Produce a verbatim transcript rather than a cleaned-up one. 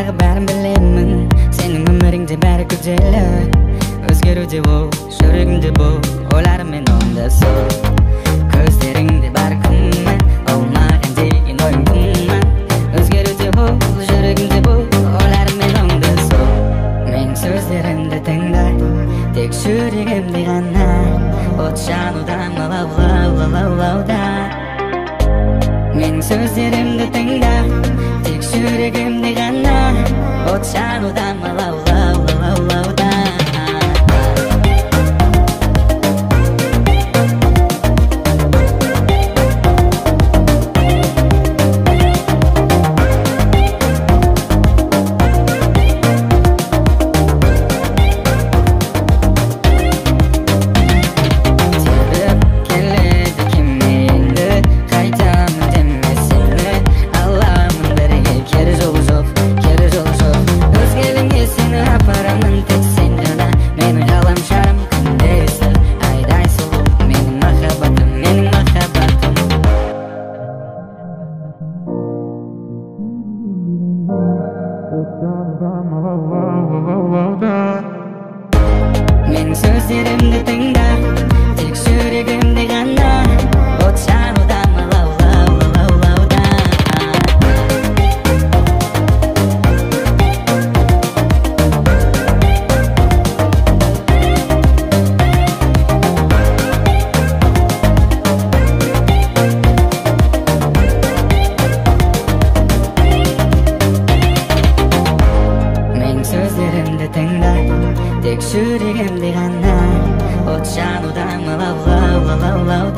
Дағы бәрін білемін, сенің өміріңде бәрі күрделі. Өзгеруде бол, жүрегімде бол, ойларыммен онда сол. Көздеріңде бәрі күмән, ол маған деген ойың күмән. Өзгеруде бол, жүрегімде бол, ойларыммен онда сол. Мен сөздерімді тыңда, тек жүрегімде ғана от жанудан лаулау, лаулауда. Мен сөздерімді тыңда, тек жүрегімде ғана от жанудан лаулау, лаулауда. Мен сөздерімді тыңда, тек жүрегімде ғана от жанудан лаулау, лаулауда. Мен сөздерімді тыңда, тек жүрегімде ғана от жанудан лаулау, лаулауда.